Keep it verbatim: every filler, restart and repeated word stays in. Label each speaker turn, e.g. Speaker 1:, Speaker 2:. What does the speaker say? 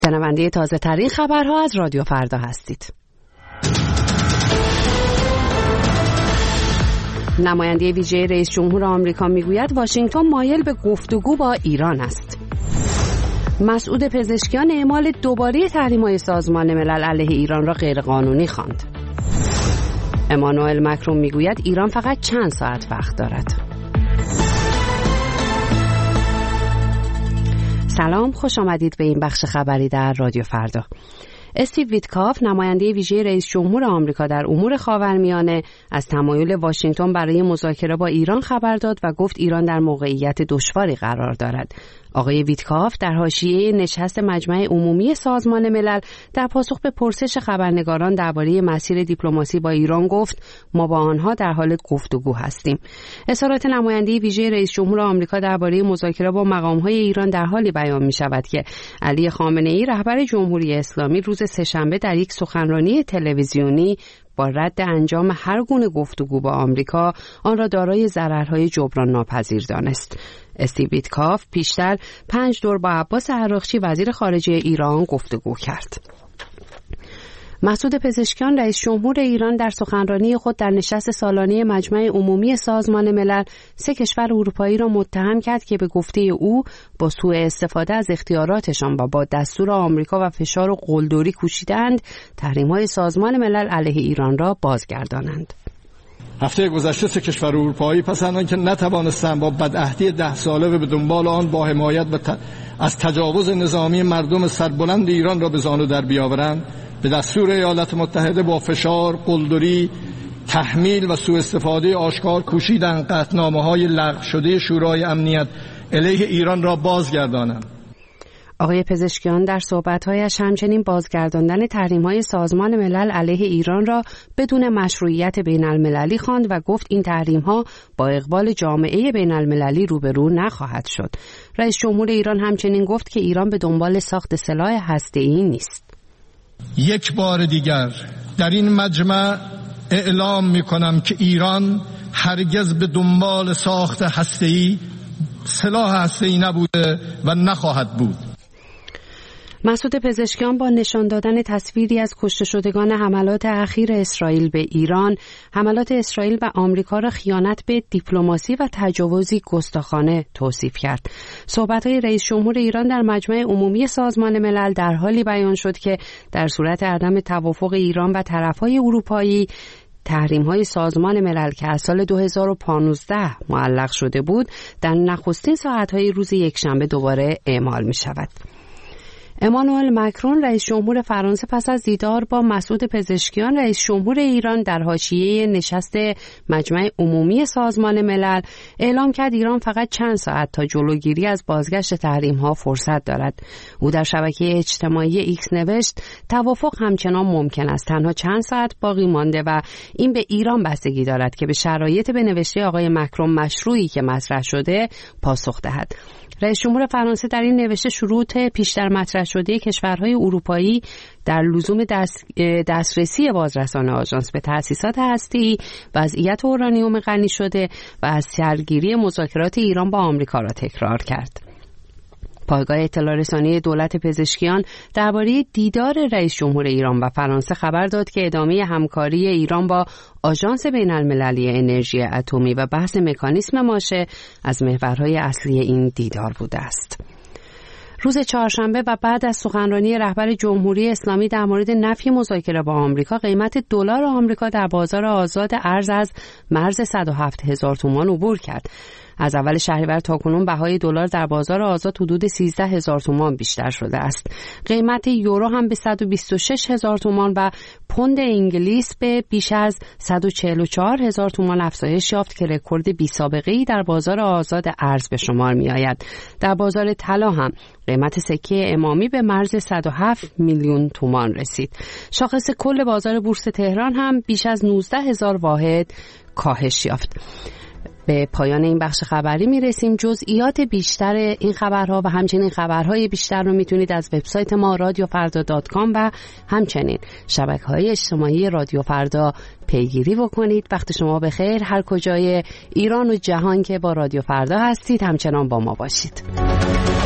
Speaker 1: شنونده تازه ترین خبرها از رادیو فردا هستید. نماینده ویژه رئیس جمهور آمریکا میگوید واشنگتن مایل به گفتگو با ایران است. مسعود پزشکیان اعمال دوباره تحریم‌های سازمان ملل علیه ایران را غیرقانونی خواند. امانوئل مکرون میگوید ایران فقط چند ساعت وقت دارد. سلام، خوش آمدید به این بخش خبری در رادیو فردا. استیو ویتکاف، نماینده ویژه رئیس جمهور آمریکا در امور خاورمیانه، از تمایل واشنگتن برای مذاکره با ایران خبر داد و گفت ایران در موقعیت دشواری قرار دارد. آقای ویتکاف در حاشیه نشست مجمع عمومی سازمان ملل در پاسخ به پرسش خبرنگاران درباره مسیر دیپلماسی با ایران گفت ما با آنها در حال گفتگو هستیم. اظهارات نماینده ویژه رئیس جمهور آمریکا درباره مذاکره با مقام‌های ایران در حالی بیان می‌شود که علی خامنه‌ای رهبر جمهوری اسلامی روز سه‌شنبه در یک سخنرانی تلویزیونی با رد انجام هر گونه گفتگو با آمریکا آن را دارای ضررهای جبران ناپذیر دانست. استیو ویتکاف پیشتر پنج دور با عباس عراقچی وزیر خارجه ایران گفتگو کرد. مسعود پزشکیان رئیس جمهور ایران در سخنرانی خود در نشست سالانه مجمع عمومی سازمان ملل سه کشور اروپایی را متهم کرد که به گفته او با سوء استفاده از اختیاراتشان و با دستور آمریکا و فشار و قلدری کوشیدند تحریم‌های سازمان ملل علیه ایران را بازگردانند.
Speaker 2: هفته گذشته سه کشور اروپایی پس از آنکه نتوانستند با بدعهدی ده ساله به دنبال آن با حمایت و ت... از تجاوز نظامی مردم سربلند ایران را به زانو در بیاورند، به دستور ایالات متحده با فشار، قلدری، تحمیل و سوء استفاده آشکار کوشیدند قطعنامه‌های لغو شده شورای امنیت علیه ایران را بازگردانند.
Speaker 1: آقای پزشکیان در صحبت‌هایش همچنین بازگرداندن تحریم‌های سازمان ملل علیه ایران را بدون مشروعیت بین‌المللی خواند و گفت این تحریم‌ها با اقبال جامعه بین‌المللی روبرو نخواهد شد. رئیس جمهور ایران همچنین گفت که ایران به دنبال ساخت سلاح هسته‌ای نیست.
Speaker 2: یک بار دیگر در این مجمع اعلام می‌کنم که ایران هرگز به دنبال ساخت هسته‌ای، سلاح هسته‌ای نبوده و نخواهد بود.
Speaker 1: مسعود پزشکیان با نشان دادن تصویری از کشته شدگان حملات اخیر اسرائیل به ایران، حملات اسرائیل به آمریکا را خیانت به دیپلماسی و تجاوزی گستاخانه توصیف کرد. صحبت‌های رئیس جمهور ایران در مجمع عمومی سازمان ملل در حالی بیان شد که در صورت عدم توافق ایران و طرف‌های اروپایی، تحریم‌های سازمان ملل که از سال دو هزار و پانزده معلق شده بود، در نخستین ساعت‌های روز یکشنبه دوباره اعمال می‌شود. امانوئل مکرون رئیس جمهور فرانسه پس از دیدار با مسعود پزشکیان رئیس جمهور ایران در حاشیه نشست مجمع عمومی سازمان ملل اعلام کرد ایران فقط چند ساعت تا جلوگیری از بازگشت تحریم‌ها فرصت دارد. او در شبکه اجتماعی ایکس نوشت توافق همچنان ممکن است، تنها چند ساعت باقی مانده و این به ایران بستگی دارد که به شرایط به نوشته آقای مکرون مشروعی که مطرح شده پاسخ دهد. رئیس جمهور فرانسه در این نوشته شروط پیشتر مطرح شده کشورهای اروپایی در لزوم دست دسترسی بازرسان آژانس به تأسیسات هسته‌ای، وضعیت اورانیوم غنی شده و از سرگیری مذاکرات ایران با آمریکا را تکرار کرد. پایگاه اطلاع رسانی دولت پزشکیان درباره دیدار رئیس جمهور ایران و فرانسه خبر داد که ادامه همکاری ایران با آژانس بین‌المللی انرژی اتمی و بحث مکانیسم ماشه از محورهای اصلی این دیدار بوده است. روز چهارشنبه و بعد از سخنرانی رهبر جمهوری اسلامی در مورد نفی مذاکره با آمریکا، قیمت دلار آمریکا در بازار آزاد ارز از مرز صد و هفت هزار تومان عبور کرد. از اول شهریور تاکنون بهای دلار در بازار آزاد حدود سیزده هزار تومان بیشتر شده است. قیمت یورو هم به صد و بیست و شش هزار تومان و پوند انگلیس به بیش از صد و چهل و چهار هزار تومان افزایش یافت که رکورد بی سابقه‌ای در بازار آزاد ارز به شمار می آید. در بازار طلا هم قیمت سکه امامی به مرز صد و هفت میلیون تومان رسید. شاخص کل بازار بورس تهران هم بیش از نوزده هزار واحد کاهش یافت. به پایان این بخش خبری میرسیم. جزئیات بیشتر این خبرها و همچنین خبرهای بیشتر رو میتونید از وبسایت ما رادیو فردا دات کام و همچنین شبکه‌های اجتماعی رادیو فردا پیگیری بکنید. وقت شما بخیر. هر کجای ایران و جهان که با رادیو فردا هستید همچنان با ما باشید.